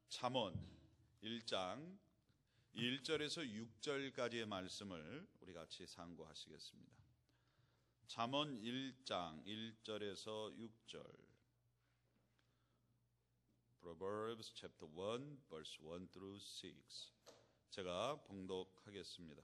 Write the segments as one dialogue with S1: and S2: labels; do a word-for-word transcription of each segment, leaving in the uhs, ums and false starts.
S1: 잠언 일 장 일 절에서 육 절까지의 말씀을 우리 같이 상고하시겠습니다. 잠언 일 장 일 절에서 육 절. Proverbs chapter one verse one through six. 제가 봉독하겠습니다.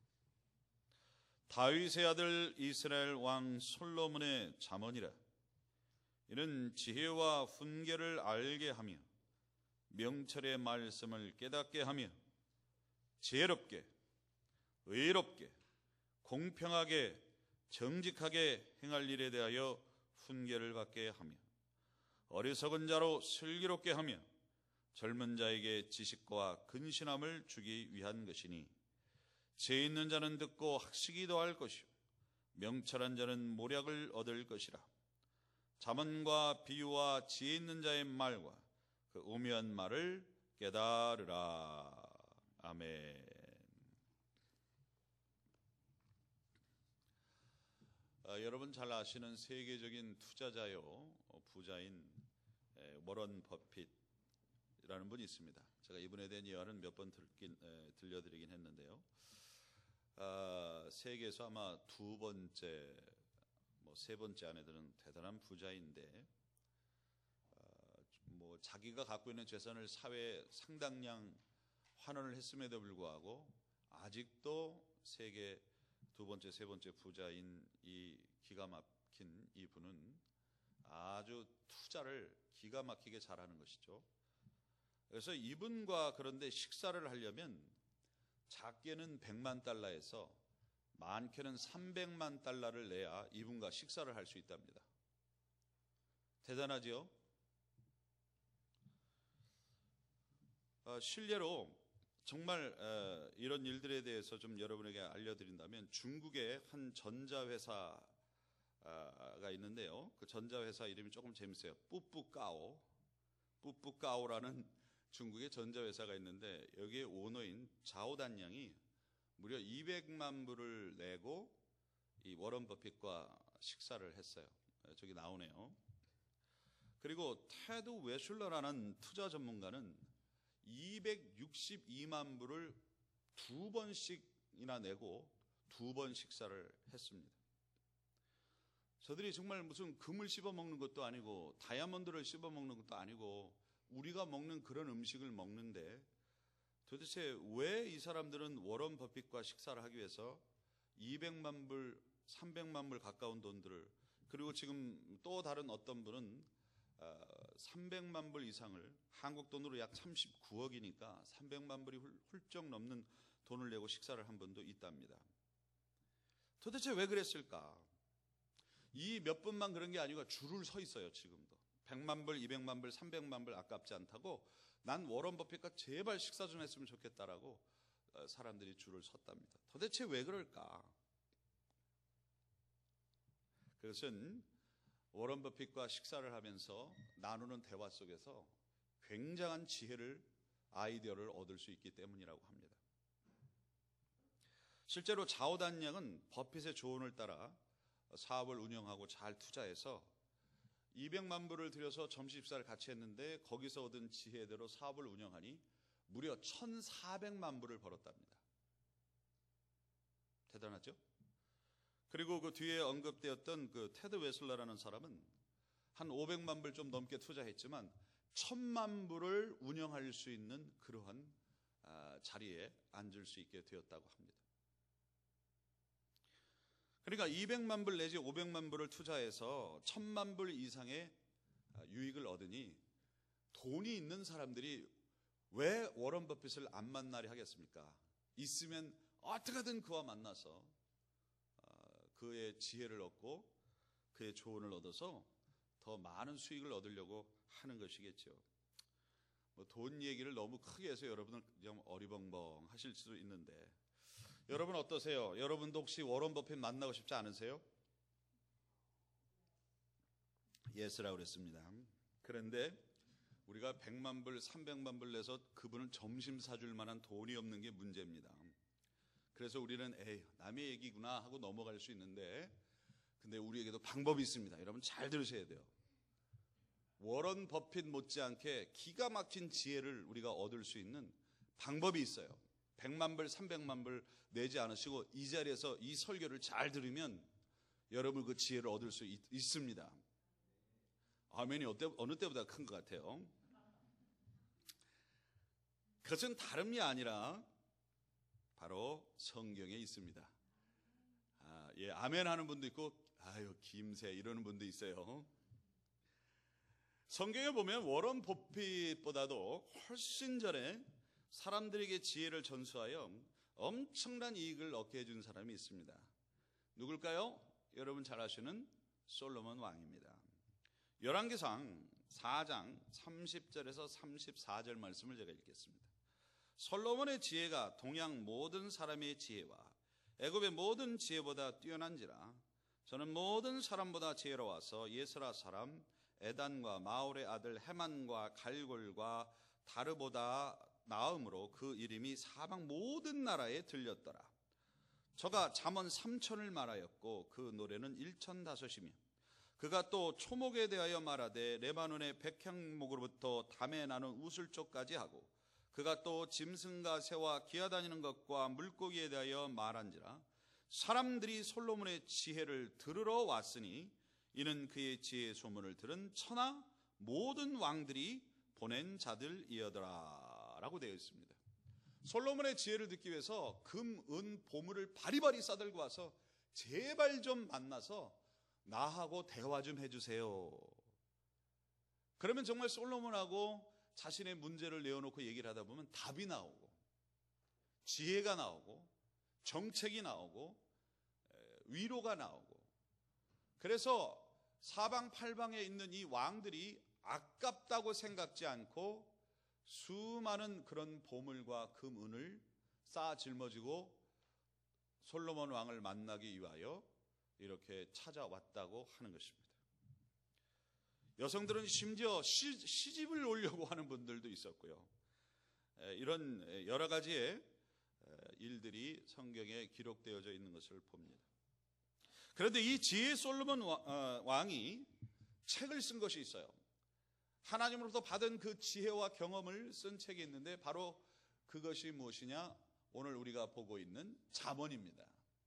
S1: 다윗의 아들 이스라엘 왕 솔로몬의 잠언이라. 이는 지혜와 훈계를 알게 하며 명철의 말씀을 깨닫게 하며 지혜롭게 의롭게 공평하게 정직하게 행할 일에 대하여 훈계를 받게 하며 어리석은 자로 슬기롭게 하며 젊은 자에게 지식과 근신함을 주기 위한 것이니 지혜 있는 자는 듣고 학식이 더할 것이요 명철한 자는 모략을 얻을 것이라. 잠언과 비유와 지혜 있는 자의 말과 그 오묘한 말을 깨달으라. 아멘. 아, 여러분 잘 아시는 세계적인 투자자요 부자인 워런 버핏이라는 분이 있습니다. 제가 이분에 대한 이야기는 몇 번 들려드리긴 했는데요. 아, 세계에서 아마 두 번째, 뭐 세 번째 안에 드는 대단한 부자인데, 아, 뭐 자기가 갖고 있는 재산을 사회에 상당량 환원을 했음에도 불구하고 아직도 세계 두 번째, 세 번째 부자인 이 기가 막힌 이 분은 아주 투자를 기가 막히게 잘하는 것이죠. 그래서 이분과 그런데 식사를 하려면 작게는 백만 달러에서 많게는 삼백만 달러를 내야 이분과 식사를 할 수 있답니다. 대단하죠? 어, 실례로 정말 어, 이런 일들에 대해서 좀 여러분에게 알려드린다면 중국의 한 전자회사가 있는데요. 그 전자회사 이름이 조금 재밌어요. 뿌뿌까오. 뿌뿌까오라는 중국의 전자회사가 있는데 여기에 오너인 자오단 양이 무려 이백만 불을 내고 이 워런 버핏과 식사를 했어요. 저기 나오네요. 그리고 테드 웨슐러라는 투자 전문가는 이백육십이만 불을 두 번씩이나 내고 두 번 식사를 했습니다. 저들이 정말 무슨 금을 씹어 먹는 것도 아니고 다이아몬드를 씹어 먹는 것도 아니고 우리가 먹는 그런 음식을 먹는데 도대체 왜 이 사람들은 워런 버핏과 식사를 하기 위해서 이백만 불, 삼백만 불 가까운 돈들을, 그리고 지금 또 다른 어떤 분은 삼백만 불 이상을, 한국 돈으로 약 삼십구억이니까 삼백만 불이 훌쩍 넘는 돈을 내고 식사를 한 분도 있답니다. 도대체 왜 그랬을까? 이 몇 분만 그런 게 아니고 줄을 서 있어요. 지금도 백만 불, 이백만 불, 삼백만 불 아깝지 않다고 난 워런 버핏과 제발 식사 좀 했으면 좋겠다라고 사람들이 줄을 섰답니다. 도대체 왜 그럴까? 그것은 워런 버핏과 식사를 하면서 나누는 대화 속에서 굉장한 지혜를, 아이디어를 얻을 수 있기 때문이라고 합니다. 실제로 자오단 양은 버핏의 조언을 따라 사업을 운영하고 잘 투자해서 이백만 불을 들여서 점심 식사를 같이 했는데 거기서 얻은 지혜대로 사업을 운영하니 무려 천사백만 불을 벌었답니다. 대단하죠? 그리고 그 뒤에 언급되었던 그 테드 웨슬러라는 사람은 한 오백만 불 좀 넘게 투자했지만 천만 불을 운영할 수 있는 그러한 자리에 앉을 수 있게 되었다고 합니다. 그러니까 이백만 불 내지 오백만 불을 투자해서 천만 불 이상의 유익을 얻으니 돈이 있는 사람들이 왜 워런 버핏을 안 만나려 하겠습니까? 있으면 어떻게든 그와 만나서 그의 지혜를 얻고 그의 조언을 얻어서 더 많은 수익을 얻으려고 하는 것이겠죠. 뭐 돈 얘기를 너무 크게 해서 여러분은 좀 어리벙벙 하실 수도 있는데, 여러분 어떠세요? 여러분도 혹시 워런 버핏 만나고 싶지 않으세요? 예스라고 그랬습니다. 그런데 우리가 백만 불, 삼백만 불 내서 그분은 점심 사줄 만한 돈이 없는 게 문제입니다. 그래서 우리는 에이, 남의 얘기구나 하고 넘어갈 수 있는데, 근데 우리에게도 방법이 있습니다. 여러분 잘 들으셔야 돼요. 워런 버핏 못지않게 기가 막힌 지혜를 우리가 얻을 수 있는 방법이 있어요. 백만 불, 삼백만 불 내지 않으시고 이 자리에서 이 설교를 잘 들으면 여러분 그 지혜를 얻을 수 있, 있습니다. 아멘이 어때, 어느 때보다 큰 것 같아요. 그것은 다름이 아니라 바로 성경에 있습니다. 아, 예, 아멘 하는 분도 있고 아유 김새 이러는 분도 있어요. 성경에 보면 워런 버핏보다도 훨씬 전에 사람들에게 지혜를 전수하여 엄청난 이익을 얻게 해준 사람이 있습니다. 누굴까요? 여러분 잘 아시는 솔로몬 왕입니다. 열왕기상 사 장 삼십 절에서 삼십사 절 말씀을 제가 읽겠습니다. 솔로몬의 지혜가 동양 모든 사람의 지혜와 애굽의 모든 지혜보다 뛰어난지라. 저는 모든 사람보다 지혜로워서 예스라 사람 에단과 마올의 아들 헤만과 갈골과 다르보다 나음으로 그 이름이 사방 모든 나라에 들렸더라. 저가 잠언 삼천을 말하였고 그 노래는 일천 다섯이며 그가 또 초목에 대하여 말하되 레바논의 백향목으로부터 담에 나는 우슬쪽까지 하고 그가 또 짐승과 새와 기어다니는 것과 물고기에 대하여 말한지라. 사람들이 솔로몬의 지혜를 들으러 왔으니 이는 그의 지혜의 소문을 들은 천하 모든 왕들이 보낸 자들이어더라 라고 되어 있습니다. 솔로몬의 지혜를 듣기 위해서 금, 은, 보물을 바리바리 싸들고 와서 제발 좀 만나서 나하고 대화 좀 해주세요. 그러면 정말 솔로몬하고 자신의 문제를 내어놓고 얘기를 하다 보면 답이 나오고 지혜가 나오고 정책이 나오고 위로가 나오고, 그래서 사방팔방에 있는 이 왕들이 아깝다고 생각지 않고 수많은 그런 보물과 금은을 쌓아 짊어지고 솔로몬 왕을 만나기 위하여 이렇게 찾아왔다고 하는 것입니다. 여성들은 심지어 시, 시집을 오려고 하는 분들도 있었고요. 이런 여러 가지의 일들이 성경에 기록되어져 있는 것을 봅니다. 그런데 이 지혜 솔로몬 왕이 책을 쓴 것이 있어요. 하나님으로부터 받은 그 지혜와 경험을 쓴 책이 있는데 바로 그것이 무엇이냐? 오늘 우리가 보고 있는 잠언입니다.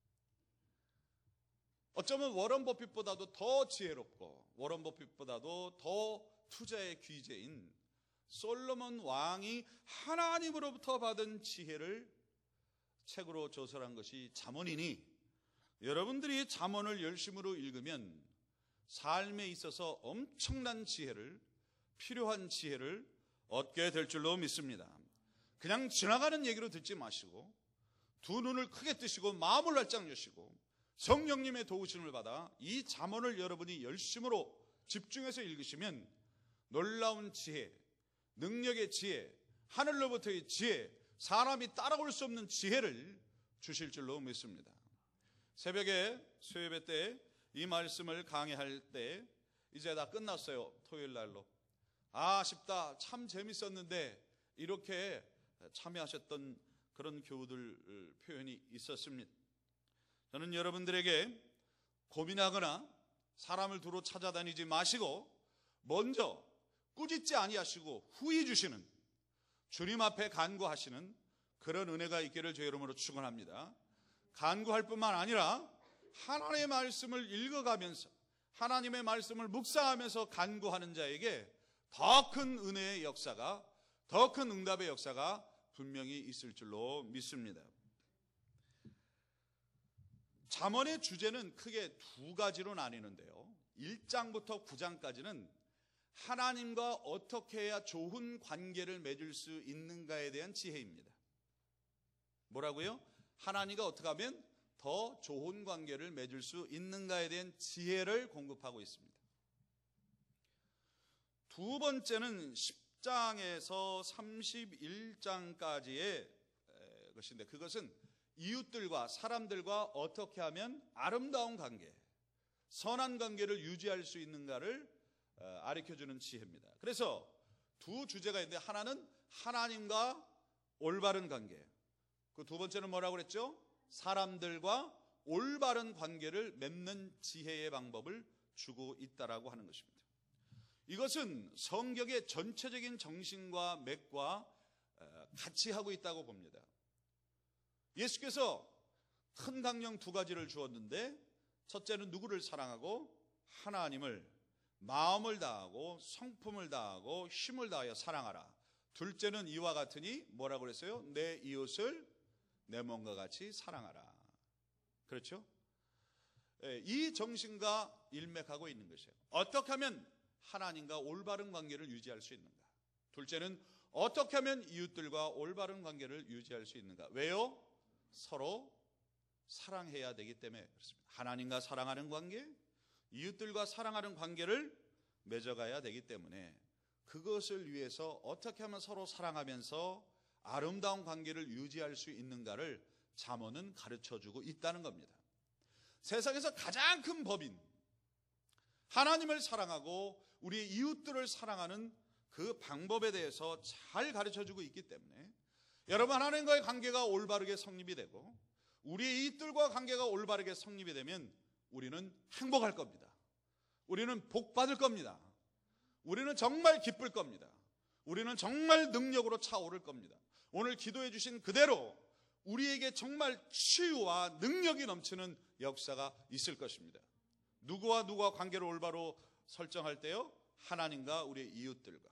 S1: 어쩌면 워런 버핏보다도 더 지혜롭고 워런 버핏보다도 더 투자의 귀재인 솔로몬 왕이 하나님으로부터 받은 지혜를 책으로 조설한 것이 잠언이니, 여러분들이 잠언을 열심으로 읽으면 삶에 있어서 엄청난 지혜를, 필요한 지혜를 얻게 될 줄로 믿습니다. 그냥 지나가는 얘기로 듣지 마시고 두 눈을 크게 뜨시고 마음을 활짝 여시고 성령님의 도우심을 받아 이 잠언을 여러분이 열심으로 집중해서 읽으시면 놀라운 지혜, 능력의 지혜, 하늘로부터의 지혜, 사람이 따라올 수 없는 지혜를 주실 줄로 믿습니다. 새벽에 수요예배 때 이 말씀을 강의할 때 이제 다 끝났어요. 토요일 날로. 아, 아쉽다. 참 재밌었는데 이렇게 참여하셨던 그런 교우들 표현이 있었습니다. 저는 여러분들에게 고민하거나 사람을 두루 찾아다니지 마시고 먼저 꾸짖지 아니하시고 후히 주시는 주님 앞에 간구하시는 그런 은혜가 있기를 주 이름으로 축원합니다. 간구할 뿐만 아니라 하나님의 말씀을 읽어가면서 하나님의 말씀을 묵상하면서 간구하는 자에게 더 큰 은혜의 역사가, 더 큰 응답의 역사가 분명히 있을 줄로 믿습니다. 잠언의 주제는 크게 두 가지로 나뉘는데요. 일 장부터 구 장까지는 하나님과 어떻게 해야 좋은 관계를 맺을 수 있는가에 대한 지혜입니다. 뭐라고요? 하나님과 어떻게 하면 더 좋은 관계를 맺을 수 있는가에 대한 지혜를 공급하고 있습니다. 두 번째는 십 장에서 삼십일 장까지의 것인데, 그것은 이웃들과 사람들과 어떻게 하면 아름다운 관계, 선한 관계를 유지할 수 있는가를 가르쳐주는 지혜입니다. 그래서 두 주제가 있는데, 하나는 하나님과 올바른 관계, 그 두 번째는 뭐라고 그랬죠? 사람들과 올바른 관계를 맺는 지혜의 방법을 주고 있다라고 하는 것입니다. 이것은 성경의 전체적인 정신과 맥과 같이 하고 있다고 봅니다. 예수께서 큰 강령 두 가지를 주었는데, 첫째는 누구를 사랑하고 하나님을 마음을 다하고 성품을 다하고 힘을 다하여 사랑하라. 둘째는 이와 같으니 뭐라고 그랬어요? 내 이웃을 내 몸과 같이 사랑하라. 그렇죠? 이 정신과 일맥하고 있는 것이에요. 어떻게 하면 하나님과 올바른 관계를 유지할 수 있는가? 둘째는 어떻게 하면 이웃들과 올바른 관계를 유지할 수 있는가? 왜요? 서로 사랑해야 되기 때문에 그렇습니다. 하나님과 사랑하는 관계, 이웃들과 사랑하는 관계를 맺어가야 되기 때문에 그것을 위해서 어떻게 하면 서로 사랑하면서 아름다운 관계를 유지할 수 있는가를 잠언은 가르쳐주고 있다는 겁니다. 세상에서 가장 큰 법인 하나님을 사랑하고 우리의 이웃들을 사랑하는 그 방법에 대해서 잘 가르쳐주고 있기 때문에 여러분, 하나님과의 관계가 올바르게 성립이 되고 우리의 이웃들과 관계가 올바르게 성립이 되면 우리는 행복할 겁니다. 우리는 복 받을 겁니다. 우리는 정말 기쁠 겁니다. 우리는 정말 능력으로 차오를 겁니다. 오늘 기도해 주신 그대로 우리에게 정말 치유와 능력이 넘치는 역사가 있을 것입니다. 누구와 누구와 관계를 올바로 설정할 때요? 하나님과 우리의 이웃들과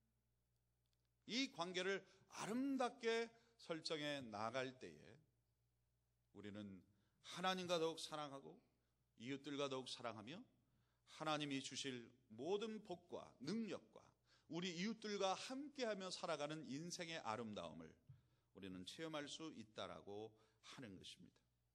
S1: 이 관계를 아름답게 설정해 나갈 때에 우리는 하나님과 더욱 사랑하고 이웃들과 더욱 사랑하며 하나님이 주실 모든 복과 능력과 우리 이웃들과 함께하며 살아가는 인생의 아름다움을 우리는 체험할 수 있다라고 하는 것입니다.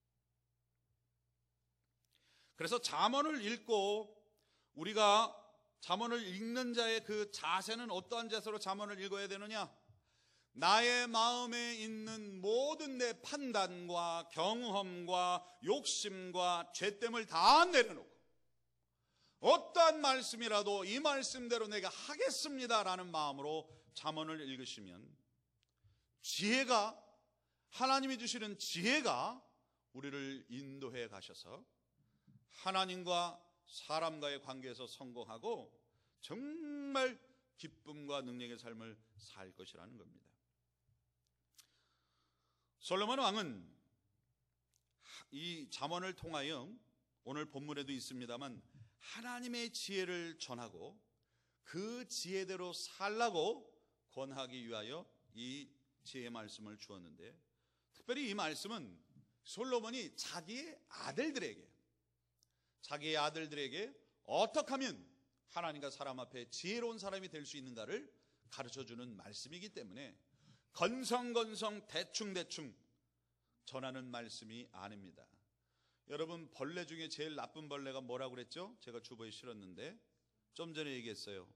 S1: 그래서 잠언을 읽고 우리가 잠언을 읽는 자의 그 자세는 어떠한 자세로 잠언을 읽어야 되느냐? 나의 마음에 있는 모든 내 판단과 경험과 욕심과 죄됨을 다 내려놓고 어떠한 말씀이라도 이 말씀대로 내가 하겠습니다라는 마음으로 잠언을 읽으시면 지혜가, 하나님이 주시는 지혜가 우리를 인도해 가셔서 하나님과 사람과의 관계에서 성공하고 정말 기쁨과 능력의 삶을 살 것이라는 겁니다. 솔로몬 왕은 이 잠언을 통하여 오늘 본문에도 있습니다만 하나님의 지혜를 전하고 그 지혜대로 살라고 권하기 위하여 이 지혜의 말씀을 주었는데, 특별히 이 말씀은 솔로몬이 자기의 아들들에게 자기의 아들들에게 어떻게 하면 하나님과 사람 앞에 지혜로운 사람이 될 수 있는가를 가르쳐주는 말씀이기 때문에 건성건성 대충대충 전하는 말씀이 아닙니다. 여러분, 벌레 중에 제일 나쁜 벌레가 뭐라고 그랬죠? 제가 주보에 실었는데 좀 전에 얘기했어요.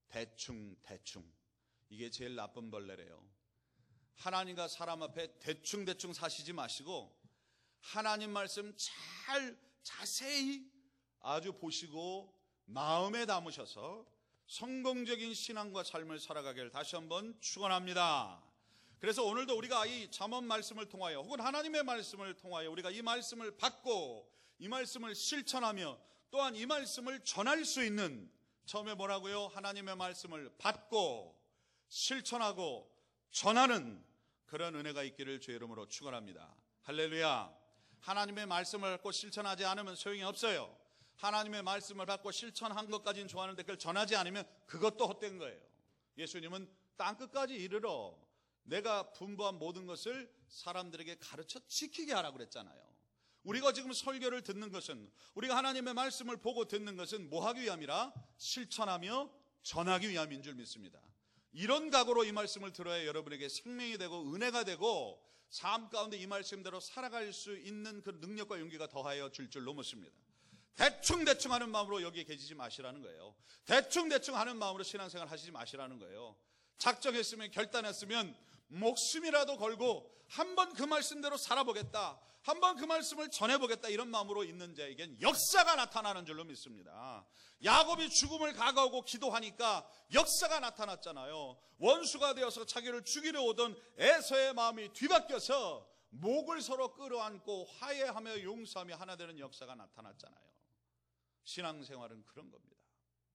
S1: 대충대충. 이게 제일 나쁜 벌레래요. 하나님과 사람 앞에 대충대충 사시지 마시고 하나님 말씀 잘 자세히 아주 보시고 마음에 담으셔서 성공적인 신앙과 삶을 살아가기를 다시 한번 축원합니다. 그래서 오늘도 우리가 이 잠언 말씀을 통하여 혹은 하나님의 말씀을 통하여 우리가 이 말씀을 받고 이 말씀을 실천하며 또한 이 말씀을 전할 수 있는, 처음에 뭐라고요? 하나님의 말씀을 받고 실천하고 전하는 그런 은혜가 있기를 주의 이름으로 축원합니다. 할렐루야. 하나님의 말씀을 받고 실천하지 않으면 소용이 없어요. 하나님의 말씀을 받고 실천한 것까지는 좋아하는데 그걸 전하지 않으면 그것도 헛된 거예요. 예수님은 땅끝까지 이르러 내가 분부한 모든 것을 사람들에게 가르쳐 지키게 하라고 그랬잖아요. 우리가 지금 설교를 듣는 것은, 우리가 하나님의 말씀을 보고 듣는 것은 뭐 하기 위함이라? 실천하며 전하기 위함인 줄 믿습니다. 이런 각오로 이 말씀을 들어야 여러분에게 생명이 되고 은혜가 되고 삶 가운데 이 말씀대로 살아갈 수 있는 그 능력과 용기가 더하여 줄 줄 믿습니다. 대충대충 하는 마음으로 여기에 계시지 마시라는 거예요. 대충대충 하는 마음으로 신앙생활 하시지 마시라는 거예요. 작정했으면, 결단했으면 목숨이라도 걸고 한번 그 말씀대로 살아보겠다, 한번 그 말씀을 전해보겠다, 이런 마음으로 있는 자에겐 역사가 나타나는 줄로 믿습니다. 야곱이 죽음을 가까우고 기도하니까 역사가 나타났잖아요. 원수가 되어서 자기를 죽이려 오던 에서의 마음이 뒤바뀌어서 목을 서로 끌어안고 화해하며 용서하며 하나 되는 역사가 나타났잖아요. 신앙생활은 그런 겁니다.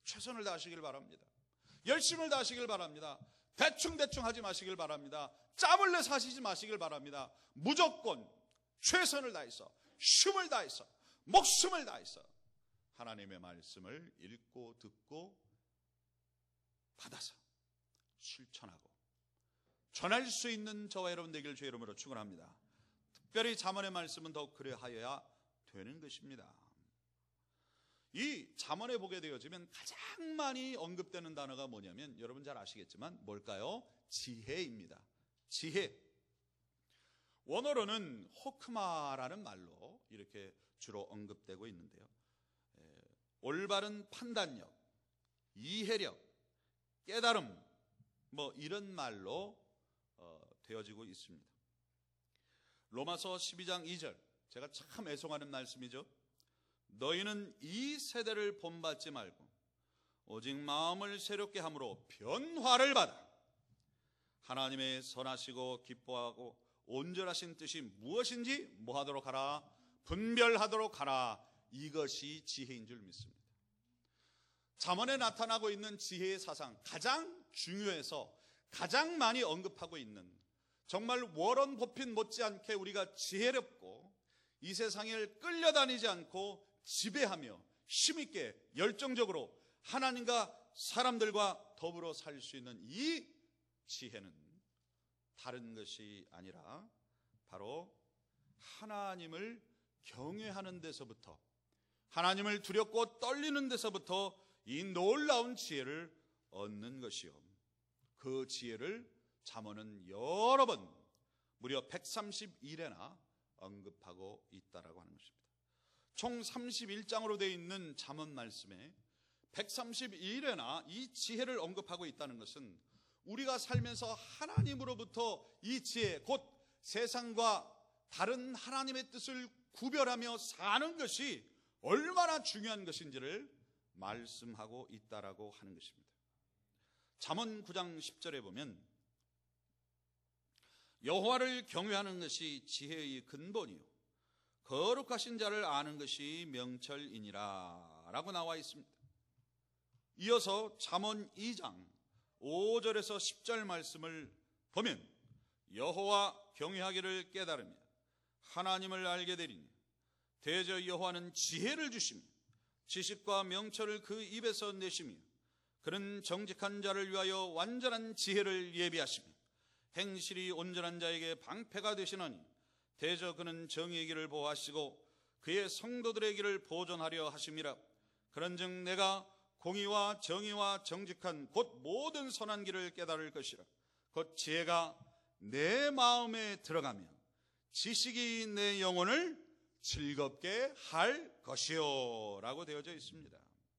S1: 최선을 다하시길 바랍니다. 열심을 다하시길 바랍니다. 대충대충 하지 마시길 바랍니다. 짬을 내서 하시지 마시길 바랍니다. 무조건 최선을 다해서, 힘을 다해서, 목숨을 다해서 하나님의 말씀을 읽고 듣고 받아서 실천하고 전할 수 있는 저와 여러분 되길 주의 이름으로 축원합니다. 특별히 잠언의 말씀은 더욱 그래하여야 되는 것입니다. 이 잠언에 보게 되어지면 가장 많이 언급되는 단어가 뭐냐면 여러분 잘 아시겠지만 뭘까요? 지혜입니다. 지혜. 원어로는 호크마라는 말로 이렇게 주로 언급되고 있는데요. 올바른 판단력, 이해력, 깨달음 뭐 이런 말로 어, 되어지고 있습니다. 로마서 십이 장 이 절, 제가 참 애송하는 말씀이죠. 너희는 이 세대를 본받지 말고 오직 마음을 새롭게 함으로 변화를 받아 하나님의 선하시고 기뻐하고 온전하신 뜻이 무엇인지 뭐하도록 하라? 분별하도록 하라. 이것이 지혜인 줄 믿습니다. 잠언에 나타나고 있는 지혜의 사상, 가장 중요해서 가장 많이 언급하고 있는, 정말 워런 버핏 못지않게 우리가 지혜롭고 이 세상을 끌려다니지 않고 지배하며 힘있게 열정적으로 하나님과 사람들과 더불어 살 수 있는 이 지혜는 다른 것이 아니라 바로 하나님을 경외하는 데서부터, 하나님을 두렵고 떨리는 데서부터 이 놀라운 지혜를 얻는 것이요, 그 지혜를 잠언은 여러 번 무려 백삼십일 회나 언급하고 있다라고 하는 것입니다. 총 삼십일 장으로 되어 있는 잠언 말씀에 백삼십일 회나 이 지혜를 언급하고 있다는 것은 우리가 살면서 하나님으로부터 이 지혜, 곧 세상과 다른 하나님의 뜻을 구별하며 사는 것이 얼마나 중요한 것인지를 말씀하고 있다라고 하는 것입니다. 잠언 구 장 십 절에 보면 여호와를 경외하는 것이 지혜의 근본이요 거룩하신 자를 아는 것이 명철이니라 라고 나와 있습니다. 이어서 잠언 이 장 오 절에서 십 절 말씀을 보면 여호와 경외하기를 깨달으며 하나님을 알게 되리니 대저 여호와는 지혜를 주시며 지식과 명철을 그 입에서 내시며 그는 정직한 자를 위하여 완전한 지혜를 예비하시며 행실이 온전한 자에게 방패가 되시나니 대저 그는 정의의 길을 보호하시고 그의 성도들의 길을 보존하려 하심이라. 그런즉 내가 공의와 정의와 정직한 곧 모든 선한 길을 깨달을 것이라. 곧 지혜가 내 마음에 들어가며 지식이 내 영혼을 즐겁게 할 것이요 라고 되어져 있습니다.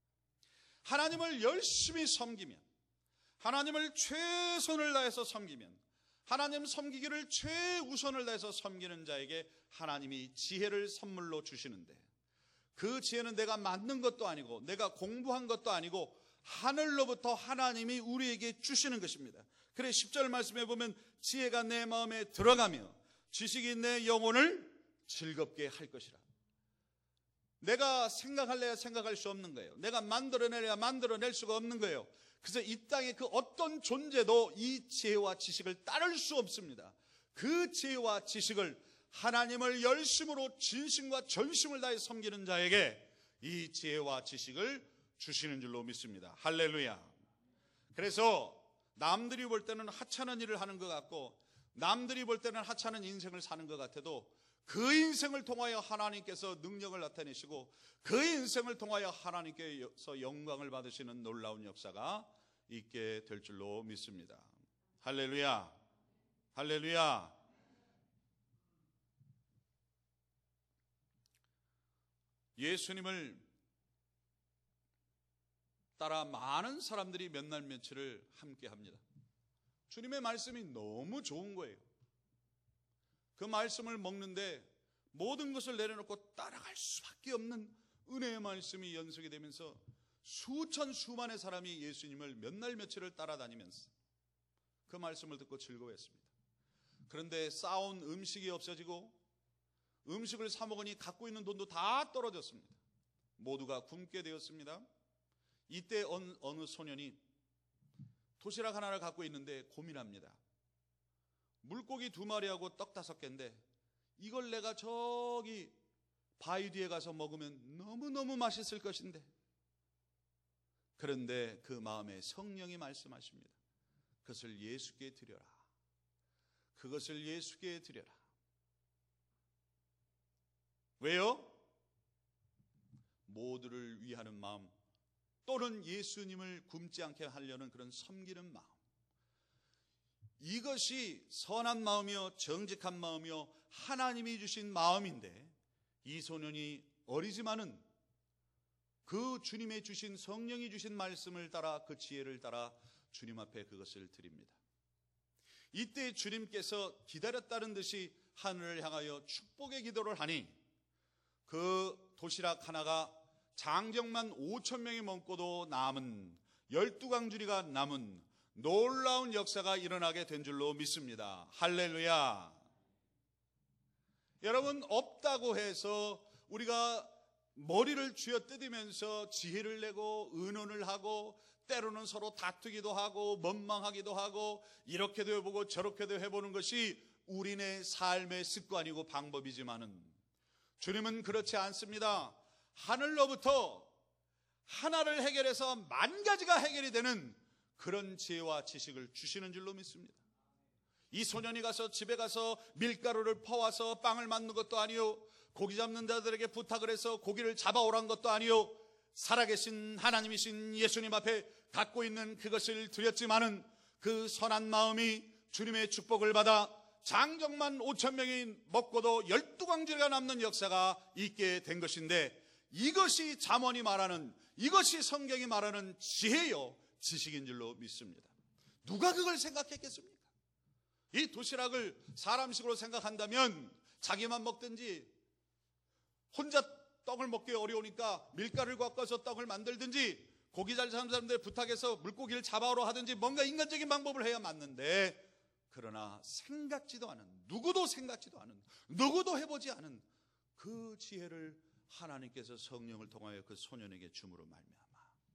S1: 하나님을 열심히 섬기면, 하나님을 최선을 다해서 섬기면, 하나님 섬기기를 최우선을 다해서 섬기는 자에게 하나님이 지혜를 선물로 주시는데, 그 지혜는 내가 만든 것도 아니고 내가 공부한 것도 아니고 하늘로부터 하나님이 우리에게 주시는 것입니다. 그래 십 절 말씀에 보면 지혜가 내 마음에 들어가며 지식이 내 영혼을 즐겁게 할 것이라. 내가 생각할래야 생각할 수 없는 거예요. 내가 만들어내야 만들어낼 수가 없는 거예요. 그래서 이 땅의 그 어떤 존재도 이 지혜와 지식을 따를 수 없습니다. 그 지혜와 지식을 하나님을 열심으로 진심과 전심을 다해 섬기는 자에게 이 지혜와 지식을 주시는 줄로 믿습니다. 할렐루야. 그래서 남들이 볼 때는 하찮은 일을 하는 것 같고 남들이 볼 때는 하찮은 인생을 사는 것 같아도 그 인생을 통하여 하나님께서 능력을 나타내시고 그 인생을 통하여 하나님께서 영광을 받으시는 놀라운 역사가 있게 될 줄로 믿습니다. 할렐루야. 할렐루야. 예수님을 따라 많은 사람들이 몇 날 며칠을 함께 합니다. 주님의 말씀이 너무 좋은 거예요. 그 말씀을 먹는데 모든 것을 내려놓고 따라갈 수밖에 없는 은혜의 말씀이 연속이 되면서 수천 수만의 사람이 예수님을 몇 날 며칠을 따라다니면서 그 말씀을 듣고 즐거워했습니다. 그런데 싸온 음식이 없어지고 음식을 사 먹으니 갖고 있는 돈도 다 떨어졌습니다. 모두가 굶게 되었습니다. 이때 어느, 어느 소년이 도시락 하나를 갖고 있는데 고민합니다. 물고기 두 마리하고 떡 다섯 개인데 이걸 내가 저기 바위 뒤에 가서 먹으면 너무너무 맛있을 것인데, 그런데 그 마음에 성령이 말씀하십니다. 그것을 예수께 드려라. 그것을 예수께 드려라. 왜요? 모두를 위하는 마음, 또는 예수님을 굶지 않게 하려는 그런 섬기는 마음, 이것이 선한 마음이요 정직한 마음이요 하나님이 주신 마음인데, 이 소년이 어리지만은 그 주님의 주신 성령이 주신 말씀을 따라 그 지혜를 따라 주님 앞에 그것을 드립니다. 이때 주님께서 기다렸다는 듯이 하늘을 향하여 축복의 기도를 하니 그 도시락 하나가 장정만 오천 명이 먹고도 남은 열두 광주리가 남은 놀라운 역사가 일어나게 된 줄로 믿습니다. 할렐루야. 여러분, 없다고 해서 우리가 머리를 쥐어뜯으면서 지혜를 내고 의논을 하고 때로는 서로 다투기도 하고 원망하기도 하고 이렇게도 해보고 저렇게도 해보는 것이 우리네 삶의 습관이고 방법이지만은 주님은 그렇지 않습니다. 하늘로부터 하나를 해결해서 만 가지가 해결이 되는 그런 지혜와 지식을 주시는 줄로 믿습니다. 이 소년이 가서 집에 가서 밀가루를 퍼와서 빵을 만든 것도 아니요, 고기 잡는 자들에게 부탁을 해서 고기를 잡아오란 것도 아니요, 살아계신 하나님이신 예수님 앞에 갖고 있는 그것을 드렸지만은 그 선한 마음이 주님의 축복을 받아 장정만 오천 명이 먹고도 열두 광주리가 남는 역사가 있게 된 것인데, 이것이 잠언이 말하는, 이것이 성경이 말하는 지혜요 지식인 줄로 믿습니다. 누가 그걸 생각했겠습니까? 이 도시락을 사람식으로 생각한다면 자기만 먹든지, 혼자 떡을 먹기 어려우니까 밀가루를 갖고 와서 떡을 만들든지, 고기 잘 잡는 사람들 부탁해서 물고기를 잡아오러 하든지 뭔가 인간적인 방법을 해야 맞는데, 그러나 생각지도 않은, 누구도 생각지도 않은, 누구도 해보지 않은 그 지혜를 하나님께서 성령을 통하여 그 소년에게 줌으로 말미암아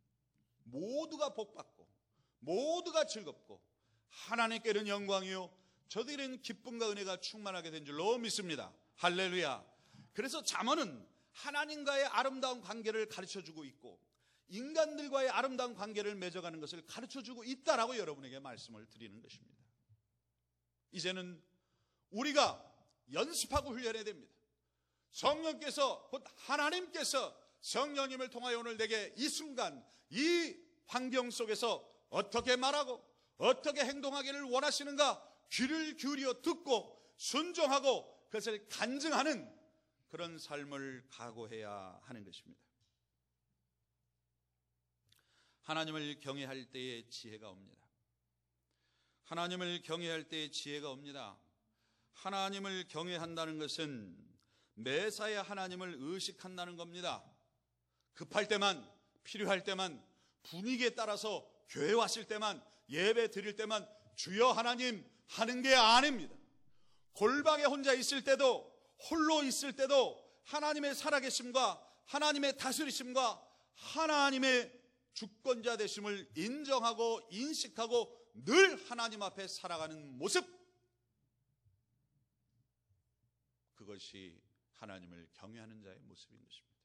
S1: 모두가 복받고 모두가 즐겁고 하나님께는 영광이요 저들은 기쁨과 은혜가 충만하게 된 줄로 믿습니다. 할렐루야. 그래서 잠언은 하나님과의 아름다운 관계를 가르쳐주고 있고 인간들과의 아름다운 관계를 맺어가는 것을 가르쳐주고 있다라고 여러분에게 말씀을 드리는 것입니다. 이제는 우리가 연습하고 훈련해야 됩니다. 성령께서, 곧 하나님께서 성령님을 통하여 오늘 내게 이 순간 이 환경 속에서 어떻게 말하고 어떻게 행동하기를 원하시는가 귀를 기울여 듣고 순종하고 그것을 간증하는 그런 삶을 각오해야 하는 것입니다. 하나님을 경외할 때에 지혜가 옵니다. 하나님을 경외할 때에 지혜가 옵니다. 하나님을 경외한다는 것은 매사에 하나님을 의식한다는 겁니다. 급할 때만, 필요할 때만, 분위기에 따라서 교회 왔을 때만, 예배 드릴 때만 주여 하나님 하는 게 아닙니다. 골방에 혼자 있을 때도, 홀로 있을 때도 하나님의 살아계심과 하나님의 다스리심과 하나님의 주권자 되심을 인정하고 인식하고 늘 하나님 앞에 살아가는 모습, 그것이 하나님을 경외하는 자의 모습인 것입니다.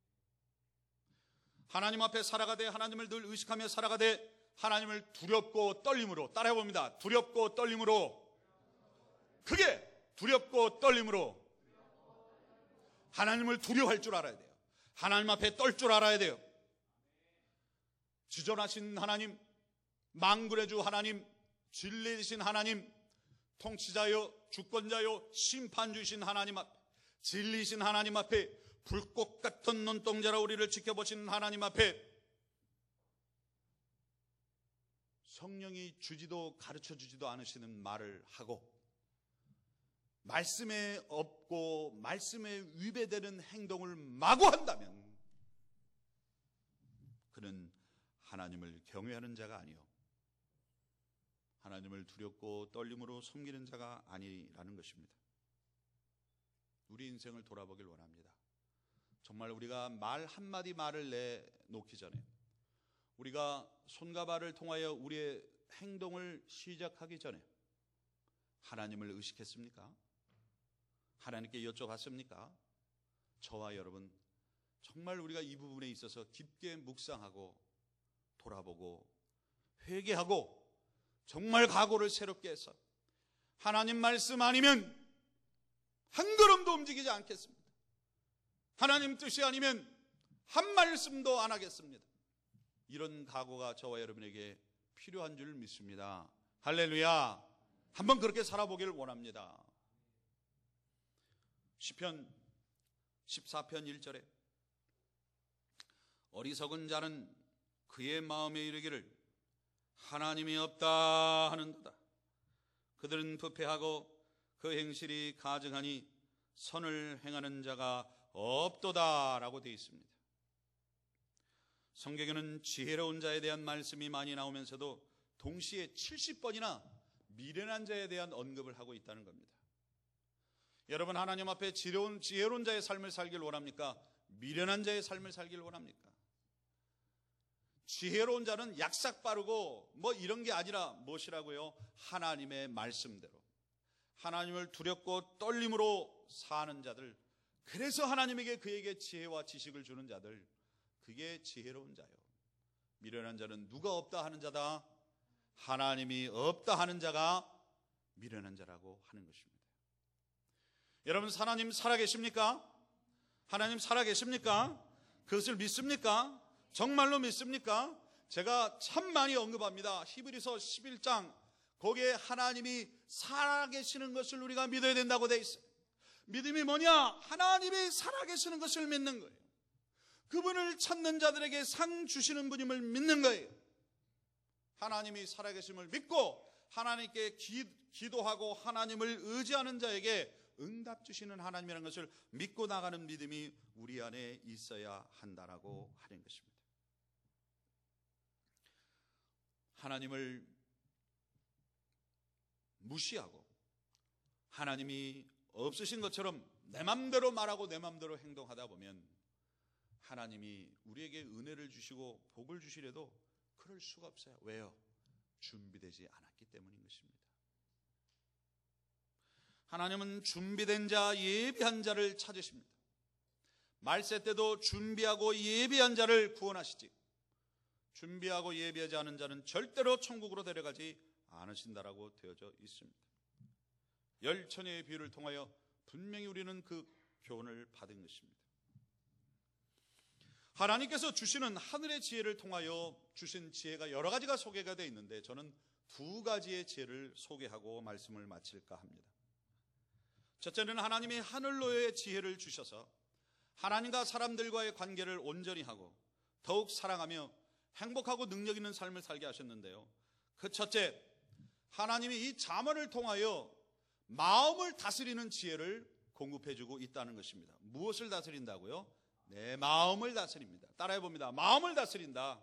S1: 하나님 앞에 살아가되 하나님을 늘 의식하며 살아가되 하나님을 두렵고 떨림으로, 따라해봅니다. 두렵고 떨림으로, 크게 두렵고 떨림으로 하나님을 두려워할 줄 알아야 돼요. 하나님 앞에 떨 줄 알아야 돼요. 지존하신 하나님, 만군의 주 하나님, 진리이신 하나님, 통치자요 주권자요 심판주이신 하나님 앞에, 진리이신 하나님 앞에, 불꽃 같은 눈동자로 우리를 지켜보시는 하나님 앞에 성령이 주지도 가르쳐주지도 않으시는 말을 하고 말씀에 없고 말씀에 위배되는 행동을 마구 한다면 그는 하나님을 경외하는 자가 아니요 하나님을 두렵고 떨림으로 섬기는 자가 아니라는 것입니다. 우리 인생을 돌아보길 원합니다. 정말 우리가 말 한마디 말을 내놓기 전에 우리가 손과 발을 통하여 우리의 행동을 시작하기 전에 하나님을 의식했습니까? 하나님께 여쭤봤습니까? 저와 여러분 정말 우리가 이 부분에 있어서 깊게 묵상하고 돌아보고 회개하고 정말 각오를 새롭게 해서 하나님 말씀 아니면 한 걸음도 움직이지 않겠습니다. 하나님 뜻이 아니면 한 말씀도 안 하겠습니다. 이런 각오가 저와 여러분에게 필요한 줄 믿습니다. 할렐루야. 한번 그렇게 살아보기를 원합니다. 시편 십사 편 일 절에 어리석은 자는 그의 마음에 이르기를 하나님이 없다 하는도다. 그들은 부패하고 그 행실이 가증하니 선을 행하는 자가 없도다 라고 되어 있습니다. 성경에는 지혜로운 자에 대한 말씀이 많이 나오면서도 동시에 칠십 번이나 미련한 자에 대한 언급을 하고 있다는 겁니다. 여러분 하나님 앞에 지혜로운, 지혜로운 자의 삶을 살길 원합니까? 미련한 자의 삶을 살길 원합니까? 지혜로운 자는 약삭 빠르고 뭐 이런 게 아니라 무엇이라고요? 하나님의 말씀대로 하나님을 두렵고 떨림으로 사는 자들, 그래서 하나님에게 그에게 지혜와 지식을 주는 자들, 그게 지혜로운 자요. 미련한 자는 누가 없다 하는 자다? 하나님이 없다 하는 자가 미련한 자라고 하는 것입니다. 여러분 하나님 살아계십니까? 하나님 살아계십니까? 그것을 믿습니까? 정말로 믿습니까? 제가 참 많이 언급합니다. 히브리서 십일 장 거기에 하나님이 살아계시는 것을 우리가 믿어야 된다고 돼 있어요. 믿음이 뭐냐? 하나님이 살아계시는 것을 믿는 거예요. 그분을 찾는 자들에게 상 주시는 분임을 믿는 거예요. 하나님이 살아계심을 믿고 하나님께 기, 기도하고 하나님을 의지하는 자에게 응답 주시는 하나님이라는 것을 믿고 나가는 믿음이 우리 안에 있어야 한다라고 하는 것입니다. 하나님을 무시하고 하나님이 없으신 것처럼 내 맘대로 말하고 내 맘대로 행동하다 보면 하나님이 우리에게 은혜를 주시고 복을 주시려도 그럴 수가 없어요. 왜요? 준비되지 않았기 때문인 것입니다. 하나님은 준비된 자, 예비한 자를 찾으십니다. 말세 때도 준비하고 예비한 자를 구원하시지, 준비하고 예비하지 않은 자는 절대로 천국으로 데려가지 않으신다라고 되어져 있습니다. 열처녀의 비유를 통하여 분명히 우리는 그 교훈을 받은 것입니다. 하나님께서 주시는 하늘의 지혜를 통하여 주신 지혜가 여러 가지가 소개가 되어 있는데 저는 두 가지의 지혜를 소개하고 말씀을 마칠까 합니다. 첫째는 하나님이 하늘로의 지혜를 주셔서 하나님과 사람들과의 관계를 온전히 하고 더욱 사랑하며 행복하고 능력 있는 삶을 살게 하셨는데요, 그 첫째, 하나님이 이 잠언을 통하여 마음을 다스리는 지혜를 공급해주고 있다는 것입니다. 무엇을 다스린다고요? 내 마음을 다스립니다. 따라해봅니다. 마음을 다스린다.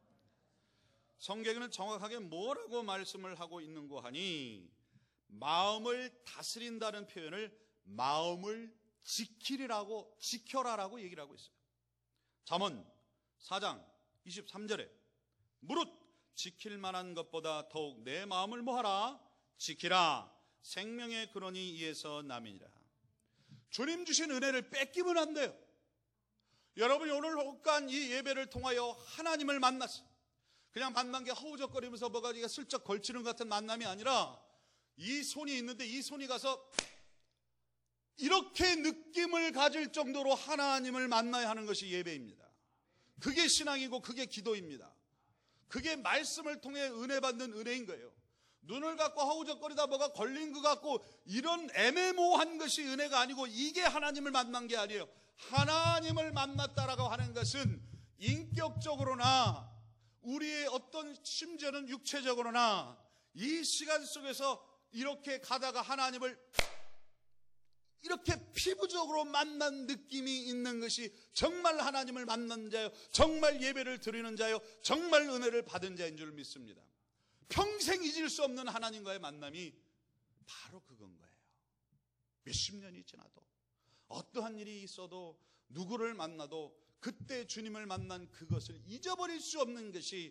S1: 성경에는 정확하게 뭐라고 말씀을 하고 있는고 하니 마음을 다스린다는 표현을 마음을 지키리라고, 지켜라라고 얘기를 하고 있어요. 잠언 사 장 이십삼 절에 무릇 지킬 만한 것보다 더욱 내 마음을 뭐하라? 지키라. 생명의 근원이 이에서 남이니라. 주님 주신 은혜를 뺏기면 안 돼요. 여러분이 오늘 혹간 이 예배를 통하여 하나님을 만났어요. 그냥 만난 게 허우적거리면서 뭐가 슬쩍 걸치는 것 같은 만남이 아니라 이 손이 있는데 이 손이 가서 이렇게 느낌을 가질 정도로 하나님을 만나야 하는 것이 예배입니다. 그게 신앙이고 그게 기도입니다. 그게 말씀을 통해 은혜 받는 은혜인 거예요. 눈을 감고 허우적거리다 뭐가 걸린 것 같고 이런 애매모호한 것이 은혜가 아니고 이게 하나님을 만난 게 아니에요. 하나님을 만났다라고 하는 것은 인격적으로나 우리의 어떤 심지어는 육체적으로나 이 시간 속에서 이렇게 가다가 하나님을 이렇게 피부적으로 만난 느낌이 있는 것이 정말 하나님을 만난 자요, 정말 예배를 드리는 자요, 정말 은혜를 받은 자인 줄 믿습니다. 평생 잊을 수 없는 하나님과의 만남이 바로 그건 거예요. 몇십 년이 지나도 어떠한 일이 있어도 누구를 만나도 그때 주님을 만난 그것을 잊어버릴 수 없는 것이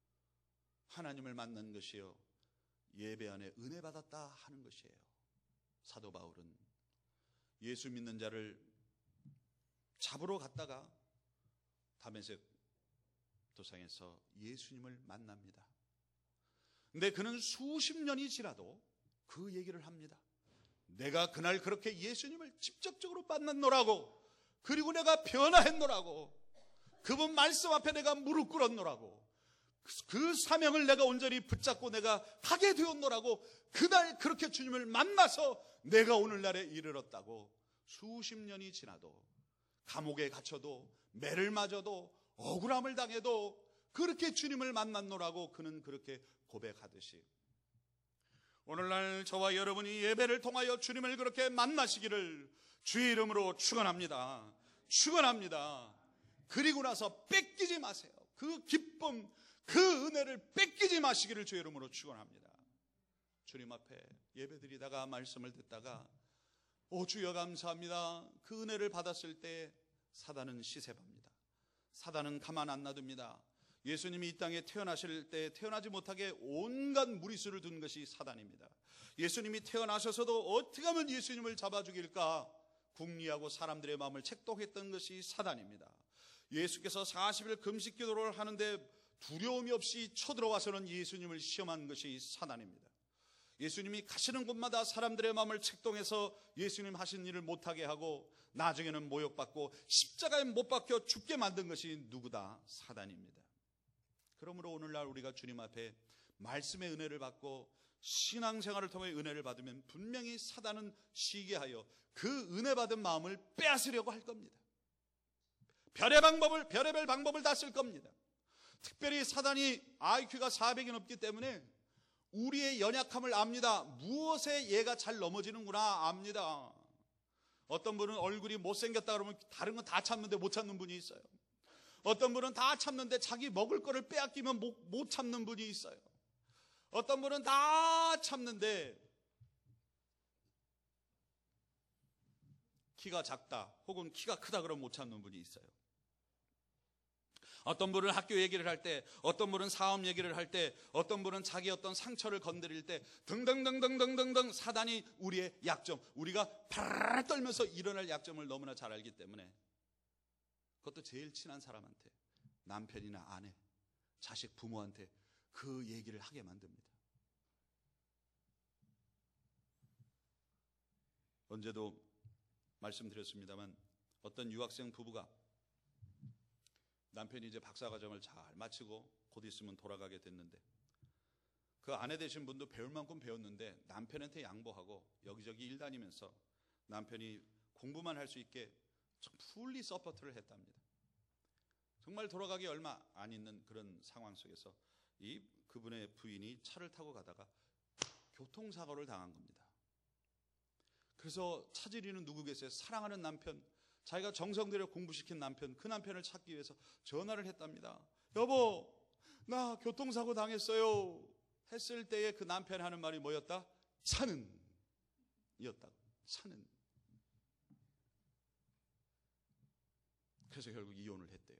S1: 하나님을 만난 것이요, 예배 안에 은혜 받았다 하는 것이에요. 사도 바울은 예수 믿는 자를 잡으러 갔다가 다메섹 도상에서 예수님을 만납니다. 근데 그는 수십 년이 지나도 그 얘기를 합니다. 내가 그날 그렇게 예수님을 직접적으로 만났노라고, 그리고 내가 변화했노라고, 그분 말씀 앞에 내가 무릎 꿇었노라고, 그 사명을 내가 온전히 붙잡고 내가 하게 되었노라고, 그날 그렇게 주님을 만나서 내가 오늘날에 이르렀다고. 수십 년이 지나도, 감옥에 갇혀도, 매를 맞아도, 억울함을 당해도 그렇게 주님을 만났노라고 그는 그렇게 고백하듯이, 오늘날 저와 여러분이 예배를 통하여 주님을 그렇게 만나시기를 주의 이름으로 축원합니다. 축원합니다. 그리고 나서 뺏기지 마세요. 그 기쁨, 그 은혜를 뺏기지 마시기를 주의 이름으로 축원합니다. 주님 앞에 예배드리다가 말씀을 듣다가 오 주여 감사합니다. 그 은혜를 받았을 때 사단은 시세합니다. 사단은 가만 안 놔둡니다. 예수님이 이 땅에 태어나실 때 태어나지 못하게 온갖 무리수를 둔 것이 사단입니다. 예수님이 태어나셔서도 어떻게 하면 예수님을 잡아 죽일까 궁리하고 사람들의 마음을 책독했던 것이 사단입니다. 예수께서 사십 일 금식 기도를 하는데 두려움이 없이 쳐들어와서는 예수님을 시험한 것이 사단입니다. 예수님이 가시는 곳마다 사람들의 마음을 책동해서 예수님 하신 일을 못하게 하고 나중에는 모욕받고 십자가에 못 박혀 죽게 만든 것이 누구다? 사단입니다. 그러므로 오늘날 우리가 주님 앞에 말씀의 은혜를 받고 신앙생활을 통해 은혜를 받으면 분명히 사단은 시기하여 그 은혜 받은 마음을 빼앗으려고 할 겁니다. 별의 방법을, 별의별 방법을 다 쓸 겁니다. 특별히 사단이 아이큐가 사백이 넘기 때문에 우리의 연약함을 압니다. 무엇에 얘가 잘 넘어지는구나 압니다. 어떤 분은 얼굴이 못생겼다 그러면 다른 건 다 참는데 못 참는 분이 있어요. 어떤 분은 다 참는데 자기 먹을 거를 빼앗기면 못, 못 참는 분이 있어요. 어떤 분은 다 참는데 키가 작다 혹은 키가 크다 그러면 못 참는 분이 있어요. 어떤 분은 학교 얘기를 할 때, 어떤 분은 사업 얘기를 할 때, 어떤 분은 자기 어떤 상처를 건드릴 때 등등등등등등등 사단이 우리의 약점, 우리가 파라라 떨면서 일어날 약점을 너무나 잘 알기 때문에 그것도 제일 친한 사람한테, 남편이나 아내, 자식, 부모한테 그 얘기를 하게 만듭니다. 언제도 말씀드렸습니다만 어떤 유학생 부부가 남편이 이제 박사과정을 잘 마치고 곧 있으면 돌아가게 됐는데 그 아내 되신 분도 배울 만큼 배웠는데 남편한테 양보하고 여기저기 일 다니면서 남편이 공부만 할 수 있게 풀리 서포트를 했답니다. 정말 돌아가기 얼마 안 있는 그런 상황 속에서 이 그분의 부인이 차를 타고 가다가 교통사고를 당한 겁니다. 그래서 찾으리는 누구 계세요? 사랑하는 남편, 자기가 정성 들여 공부시킨 남편, 그 남편을 찾기 위해서 전화를 했답니다. 여보, 나 교통사고 당했어요 했을 때에 그 남편이 하는 말이 뭐였다? 차는 이었다고. 차는. 그래서 결국 이혼을 했대요.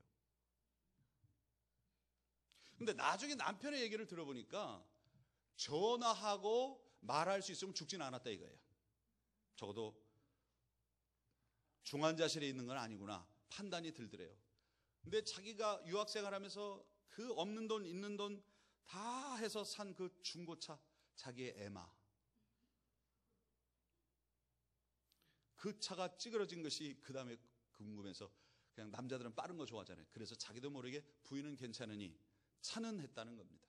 S1: 근데 나중에 남편의 얘기를 들어보니까 전화하고 말할 수 있으면 죽진 않았다 이거예요. 적어도 중환자실에 있는 건 아니구나 판단이 들더래요. 근데 자기가 유학생활하면서 그 없는 돈 있는 돈 다 해서 산 그 중고차, 자기의 에마, 그 차가 찌그러진 것이 그 다음에 궁금해서 그냥 남자들은 빠른 거 좋아하잖아요. 그래서 자기도 모르게 부인은 괜찮으니 차는 했다는 겁니다.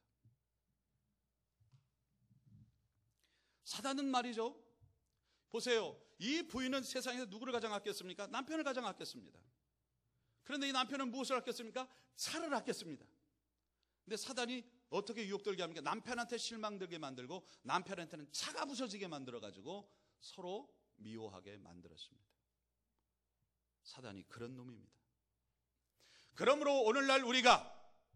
S1: 사단은 말이죠. 보세요. 이 부인은 세상에서 누구를 가장 아꼈습니까? 남편을 가장 아꼈습니다. 그런데 이 남편은 무엇을 아꼈습니까? 차를 아꼈습니다. 근데 사단이 어떻게 유혹들게 합니까? 남편한테 실망들게 만들고 남편한테는 차가 부서지게 만들어가지고 서로 미워하게 만들었습니다. 사단이 그런 놈입니다. 그러므로 오늘날 우리가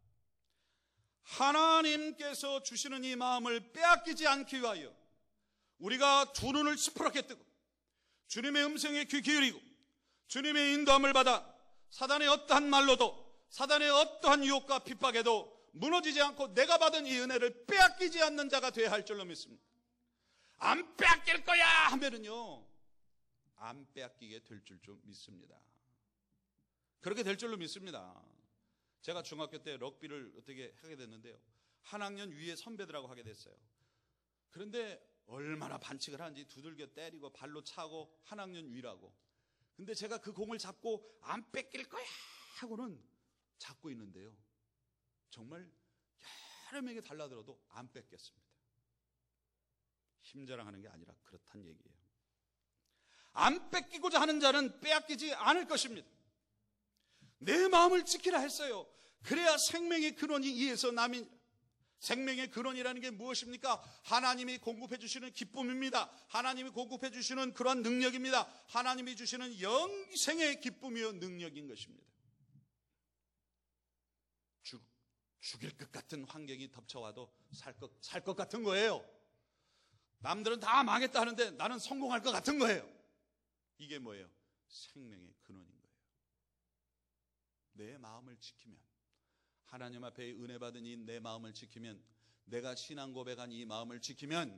S1: 하나님께서 주시는 이 마음을 빼앗기지 않기 위하여 우리가 두 눈을 시퍼렇게 뜨고 주님의 음성에 귀 기울이고 주님의 인도함을 받아 사단의 어떠한 말로도, 사단의 어떠한 유혹과 핍박에도 무너지지 않고 내가 받은 이 은혜를 빼앗기지 않는 자가 되어야 할 줄로 믿습니다. 안 빼앗길 거야 하면은요, 안 빼앗기게 될 줄 좀 믿습니다. 그렇게 될 줄로 믿습니다. 제가 중학교 때 럭비를 어떻게 하게 됐는데요, 한 학년 위에 선배들하고 하게 됐어요. 그런데 얼마나 반칙을 하는지 두들겨 때리고 발로 차고, 한 학년 위라고. 근데 제가 그 공을 잡고 안 뺏길 거야 하고는 잡고 있는데요, 정말 여러 명이 달라들어도 안 뺏겼습니다. 힘자랑하는 게 아니라 그렇단 얘기예요. 안 뺏기고자 하는 자는 빼앗기지 않을 것입니다. 내 마음을 지키라 했어요. 그래야 생명의 근원이 이에서 남이. 생명의 근원이라는 게 무엇입니까? 하나님이 공급해 주시는 기쁨입니다. 하나님이 공급해 주시는 그러한 능력입니다. 하나님이 주시는 영생의 기쁨이요 능력인 것입니다. 죽, 죽일 것 같은 환경이 덮쳐와도 살 것, 살 것 같은 거예요. 남들은 다 망했다 하는데 나는 성공할 것 같은 거예요. 이게 뭐예요? 생명의 근원인 거예요. 내 마음을 지키면, 하나님 앞에 은혜 받은 이 내 마음을 지키면, 내가 신앙 고백한 이 마음을 지키면,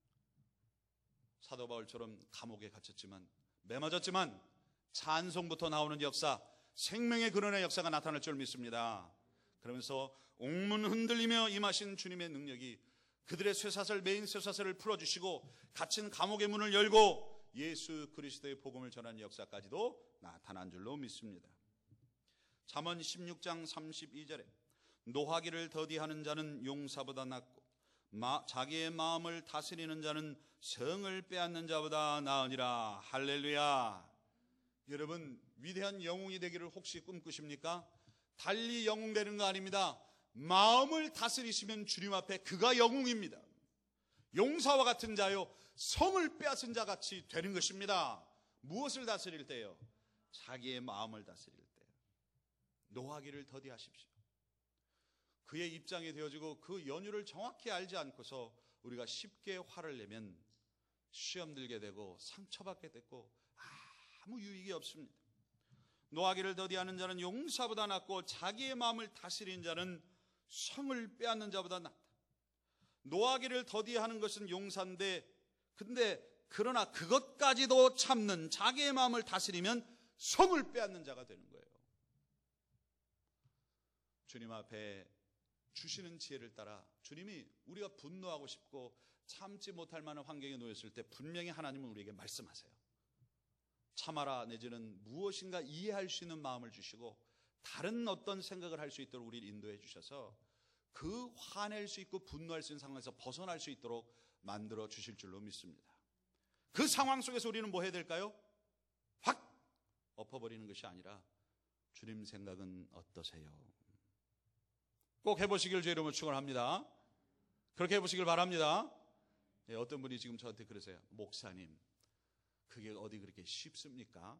S1: 사도 바울처럼 감옥에 갇혔지만, 매맞았지만 찬송부터 나오는 역사, 생명의 근원의 역사가 나타날 줄 믿습니다. 그러면서 옥문 흔들리며 임하신 주님의 능력이 그들의 쇠사슬, 메인 쇠사슬을 풀어주시고 갇힌 감옥의 문을 열고 예수 그리스도의 복음을 전하는 역사까지도 나타난 줄로 믿습니다. 잠언 십육 장 삼십이 절에 노하기를 더디하는 자는 용사보다 낫고 마, 자기의 마음을 다스리는 자는 성을 빼앗는 자보다 나으니라. 할렐루야. 여러분, 위대한 영웅이 되기를 혹시 꿈꾸십니까? 달리 영웅 되는 거 아닙니다. 마음을 다스리시면 주님 앞에 그가 영웅입니다. 용사와 같은 자요, 성을 빼앗은 자 같이 되는 것입니다. 무엇을 다스릴 때요? 자기의 마음을 다스릴 때. 노하기를 더디하십시오. 그의 입장이 되어지고 그 연유를 정확히 알지 않고서 우리가 쉽게 화를 내면 시험 들게 되고 상처받게 되고 아무 유익이 없습니다. 노하기를 더디하는 자는 용사보다 낫고 자기의 마음을 다스리는 자는 성을 빼앗는 자보다 낫다. 노하기를 더디하는 것은 용사인데, 근데 그러나 그것까지도 참는, 자기의 마음을 다스리면 성을 빼앗는 자가 되는 거예요. 주님 앞에 주시는 지혜를 따라 주님이 우리가 분노하고 싶고 참지 못할 만한 환경에 놓였을 때 분명히 하나님은 우리에게 말씀하세요. 참아라 내지는 무엇인가 이해할 수 있는 마음을 주시고 다른 어떤 생각을 할 수 있도록 우리를 인도해 주셔서 그 화낼 수 있고 분노할 수 있는 상황에서 벗어날 수 있도록 만들어 주실 줄로 믿습니다. 그 상황 속에서 우리는 뭐 해야 될까요? 확 엎어버리는 것이 아니라 주님 생각은 어떠세요? 꼭 해보시길 주의 이름으로 축원합니다. 그렇게 해보시길 바랍니다. 예, 어떤 분이 지금 저한테 그러세요. 목사님, 그게 어디 그렇게 쉽습니까?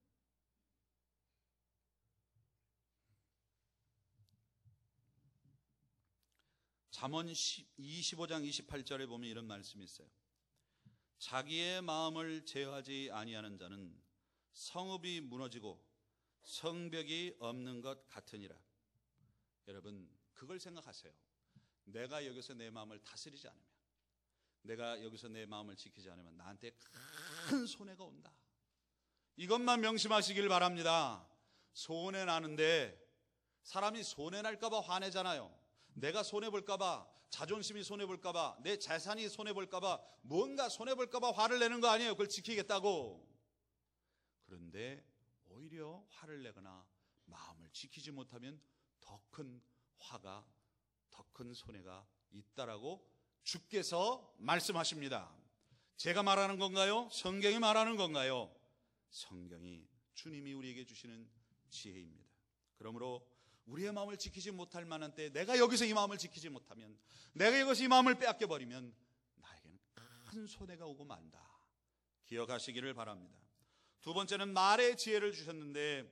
S1: 잠언 이십오 장 이십팔 절에 보면 이런 말씀이 있어요. 자기의 마음을 제어하지 아니하는 자는 성읍이 무너지고 성벽이 없는 것 같으니라. 여러분, 그걸 생각하세요. 내가 여기서 내 마음을 다스리지 않으면, 내가 여기서 내 마음을 지키지 않으면 나한테 큰 손해가 온다. 이것만 명심하시길 바랍니다. 손해 나는데, 사람이 손해 날까 봐 화내잖아요. 내가 손해 볼까 봐, 자존심이 손해 볼까 봐, 내 재산이 손해 볼까 봐, 뭔가 손해 볼까 봐 화를 내는 거 아니에요. 그걸 지키겠다고. 그런데 오히려 화를 내거나 마음을 지키지 못하면 더 큰 화가, 더 큰 손해가 있다라고 주께서 말씀하십니다. 제가 말하는 건가요? 성경이 말하는 건가요? 성경이, 주님이 우리에게 주시는 지혜입니다. 그러므로 우리의 마음을 지키지 못할 만한 때, 내가 여기서 이 마음을 지키지 못하면, 내가 여기서 이 마음을 빼앗겨버리면 나에게는 큰 손해가 오고 만다. 기억하시기를 바랍니다. 두 번째는 말의 지혜를 주셨는데,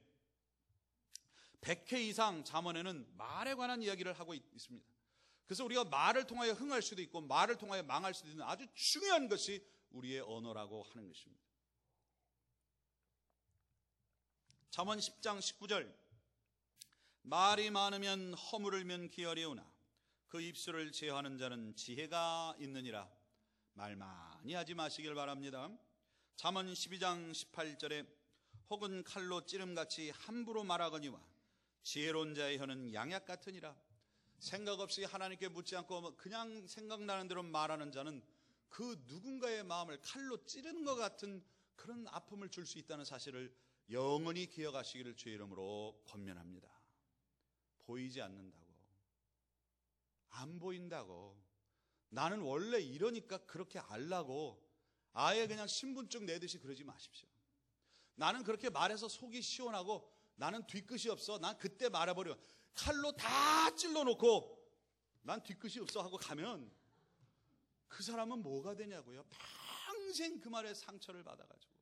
S1: 백 회 이상 잠언에는 말에 관한 이야기를 하고 있습니다. 그래서 우리가 말을 통하여 흥할 수도 있고 말을 통하여 망할 수도 있는 아주 중요한 것이 우리의 언어라고 하는 것입니다. 잠언 십 장 십구 절, 말이 많으면 허물을면 기어리우나 그 입술을 제어하는 자는 지혜가 있느니라. 말 많이 하지 마시길 바랍니다. 잠언 십이 장 십팔 절에 혹은 칼로 찌름같이 함부로 말하거니와 지혜로운 자의 혀는 양약 같으니라. 생각 없이 하나님께 묻지 않고 그냥 생각나는 대로 말하는 자는 그 누군가의 마음을 칼로 찌르는 것 같은 그런 아픔을 줄 수 있다는 사실을 영원히 기억하시기를 주의 이름으로 권면합니다. 보이지 않는다고, 안 보인다고, 나는 원래 이러니까 그렇게 알라고 아예 그냥 신분증 내듯이 그러지 마십시오. 나는 그렇게 말해서 속이 시원하고 나는 뒤끝이 없어, 난 그때 말해버려, 칼로 다 찔러놓고 난 뒤끝이 없어 하고 가면 그 사람은 뭐가 되냐고요? 평생 그 말에 상처를 받아가지고.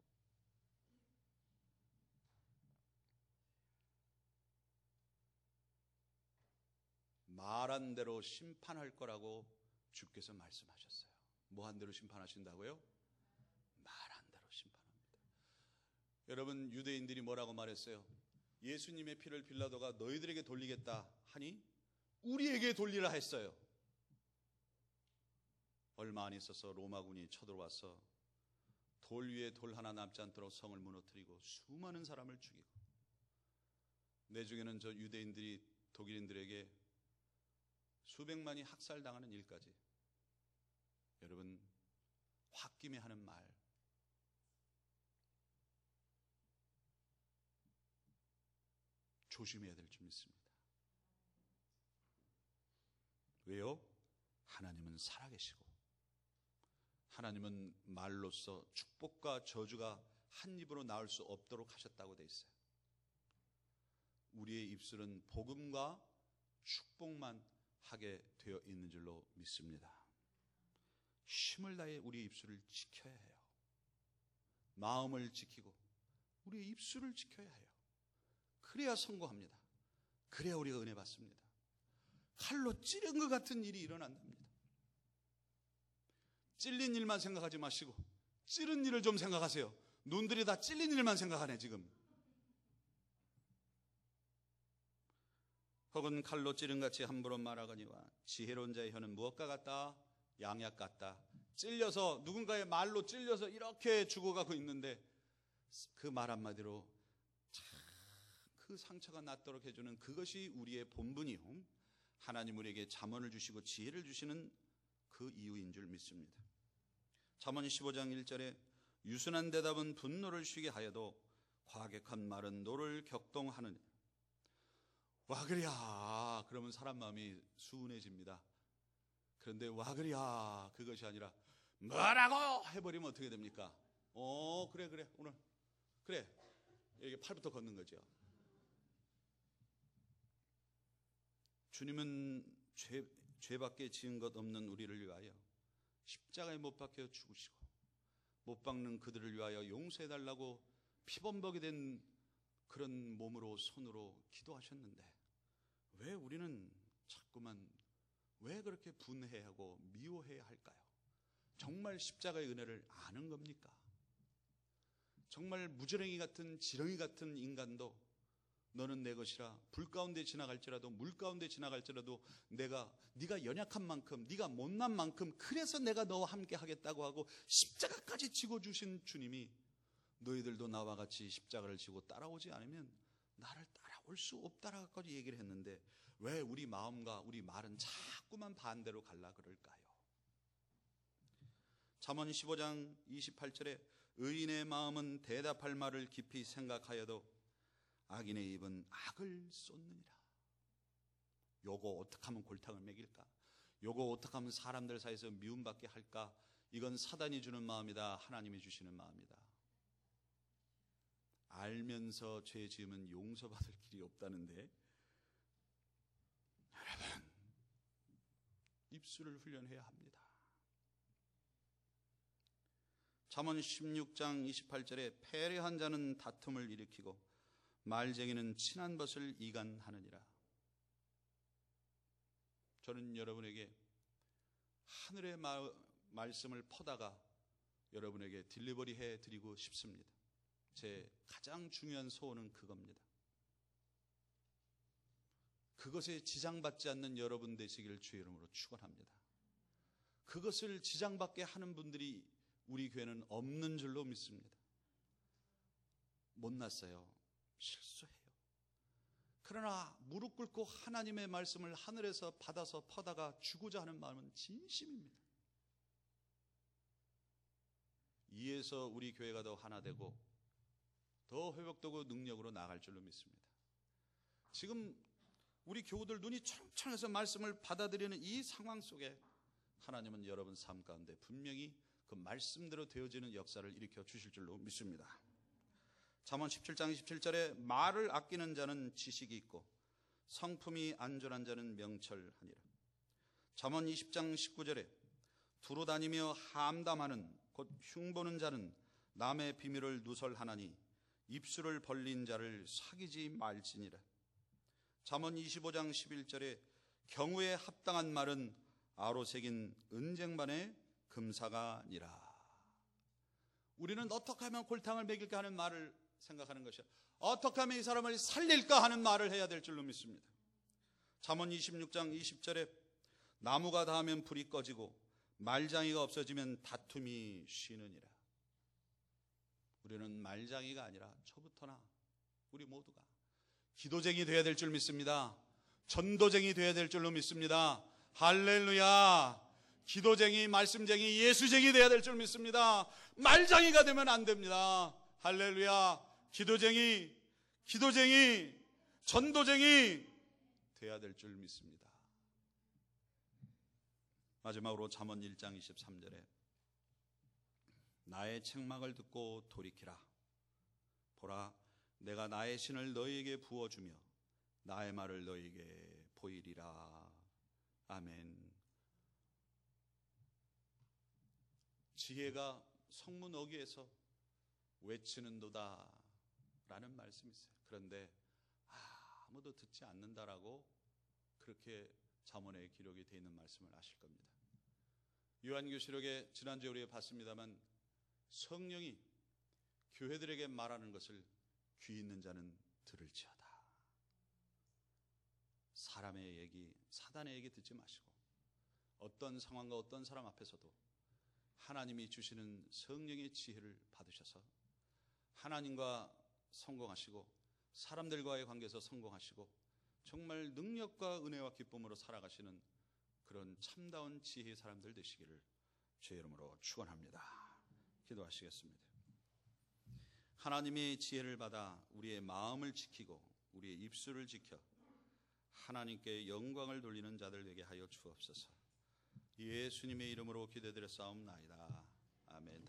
S1: 말한 대로 심판할 거라고 주께서 말씀하셨어요. 뭐 한 대로 심판하신다고요? 말한 대로 심판합니다. 여러분, 유대인들이 뭐라고 말했어요? 예수님의 피를 빌라도가 너희들에게 돌리겠다 하니 우리에게 돌리라 했어요. 얼마 안 있어서 로마군이 쳐들어와서 돌 위에 돌 하나 남지 않도록 성을 무너뜨리고 수많은 사람을 죽이고, 내중에는 저 유대인들이 독일인들에게 수백만이 학살당하는 일까지. 여러분, 홧김에 하는 말, 조심해야 될 줄 믿습니다. 왜요? 하나님은 살아계시고 하나님은 말로써 축복과 저주가 한 입으로 나올 수 없도록 하셨다고 돼 있어요. 우리의 입술은 복음과 축복만 하게 되어 있는 줄로 믿습니다. 힘을 다해 우리의 입술을 지켜야 해요. 마음을 지키고 우리의 입술을 지켜야 해요. 그래야 성공합니다. 그래야 우리가 은혜 받습니다. 칼로 찌른 것 같은 일이 일어난답니다. 찔린 일만 생각하지 마시고 찌른 일을 좀 생각하세요. 눈들이 다 찔린 일만 생각하네 지금. 혹은 칼로 찌른같이 함부로 말하거니와 지혜로운 자의 혀는 무엇과 같다? 양약 같다. 찔려서, 누군가의 말로 찔려서 이렇게 죽어가고 있는데 그 말 한마디로 참 그 상처가 낫도록 해주는 그것이 우리의 본분이요, 하나님 우리에게 잠언을 주시고 지혜를 주시는 그 이유인 줄 믿습니다. 잠언 십오 장 일 절에 유순한 대답은 분노를 쉬게 하여도 과격한 말은 노를 격동하느니라. 와 그랴 그러면 사람 마음이 수운해집니다. 그런데 와 그랴 그것이 아니라 뭐라고 해버리면 어떻게 됩니까? 어 그래 그래 오늘 그래 이게 팔부터 걷는 거죠. 주님은 죄, 죄밖에 지은 것 없는 우리를 위하여 십자가에 못 박혀 죽으시고 못 박는 그들을 위하여 용서해달라고 피범벅이 된 그런 몸으로 손으로 기도하셨는데 왜 우리는 자꾸만 왜 그렇게 분해하고 미워해야 할까요? 정말 십자가의 은혜를 아는 겁니까? 정말 무지렁이 같은 지렁이 같은 인간도 너는 내 것이라 불 가운데 지나갈지라도 물 가운데 지나갈지라도 내가 네가 연약한 만큼 네가 못난 만큼 그래서 내가 너와 함께 하겠다고 하고 십자가까지 지고 주신 주님이 너희들도 나와 같이 십자가를 지고 따라오지 않으면 나를 따라올 수 없다라고 얘기를 했는데 왜 우리 마음과 우리 말은 자꾸만 반대로 갈라 그럴까요? 잠언 십오 장 이십팔 절에 의인의 마음은 대답할 말을 깊이 생각하여도 악인의 입은 악을 쏟느니라. 요거 어떻게 하면 골탕을 먹일까? 요거 어떻게 하면 사람들 사이에서 미움받게 할까? 이건 사단이 주는 마음이다, 하나님이 주시는 마음이다. 알면서 죄 지으면 용서받을 길이 없다는데 여러분 입술을 훈련해야 합니다. 잠언 십육 장 이십팔 절에 패례한 자는 다툼을 일으키고 말쟁이는 친한 것을 이간하느니라. 저는 여러분에게 하늘의 마, 말씀을 퍼다가 여러분에게 딜리버리 해드리고 싶습니다. 제 가장 중요한 소원은 그겁니다. 그것에 지장받지 않는 여러분 되시기를 주의 이름으로 축원합니다. 그것을 지장받게 하는 분들이 우리 교회는 없는 줄로 믿습니다. 못났어요. 실수해요. 그러나 무릎 꿇고 하나님의 말씀을 하늘에서 받아서 퍼다가 주고자 하는 마음은 진심입니다. 이에서 우리 교회가 더 하나 되고 더 회복되고 능력으로 나아갈 줄로 믿습니다. 지금 우리 교우들 눈이 초롱초롱해서 말씀을 받아들이는 이 상황 속에 하나님은 여러분 삶 가운데 분명히 그 말씀대로 되어지는 역사를 일으켜 주실 줄로 믿습니다. 잠언 십칠 장 이십칠 절에 말을 아끼는 자는 지식이 있고 성품이 안전한 자는 명철하니라. 잠언 이십 장 십구 절에 두루 다니며 함담하는 곧 흉보는 자는 남의 비밀을 누설하나니 입술을 벌린 자를 사귀지 말지니라. 잠언 이십오 장 십일 절에 경우에 합당한 말은 아로새긴 은쟁반의 금사가 아니라. 우리는 어떻게 하면 골탕을 먹일까 하는 말을 생각하는 것이야. 어떻게 하면 이 사람을 살릴까 하는 말을 해야 될 줄로 믿습니다. 잠언 이십육 장 이십 절에 나무가 닿으면 불이 꺼지고 말장이가 없어지면 다툼이 쉬느니라. 우리는 말장이가 아니라 저부터나 우리 모두가 기도쟁이 되어야 될 줄 믿습니다. 전도쟁이 되어야 될 줄로 믿습니다. 할렐루야. 기도쟁이, 말씀쟁이, 예수쟁이 되어야 될 줄 믿습니다. 말장이가 되면 안 됩니다. 할렐루야. 기도쟁이, 기도쟁이, 전도쟁이 되어야 될 줄 믿습니다. 마지막으로 잠언 일 장 이십삼 절에 나의 책망을 듣고 돌이키라. 보라, 내가 나의 신을 너희에게 부어주며 나의 말을 너희에게 보이리라. 아멘. 지혜가 성문 어귀에서 외치는도다 라는 말씀이 있어요. 그런데 아무도 듣지 않는다라고 그렇게 잠언에 기록이 되어 있는 말씀을 아실 겁니다. 요한계시록에 지난주에 우리가 봤습니다만 성령이 교회들에게 말하는 것을 귀 있는 자는 들을지어다. 사람의 얘기, 사단의 얘기 듣지 마시고 어떤 상황과 어떤 사람 앞에서도 하나님이 주시는 성령의 지혜를 받으셔서 하나님과 성공하시고 사람들과의 관계에서 성공하시고 정말 능력과 은혜와 기쁨으로 살아가시는 그런 참다운 지혜의 사람들 되시기를 주의 이름으로 축원합니다. 기도하시겠습니다. 하나님의 지혜를 받아 우리의 마음을 지키고 우리의 입술을 지켜 하나님께 영광을 돌리는 자들 되게 하여 주옵소서. 예수님의 이름으로 기도드렸사옵나이다. 아멘.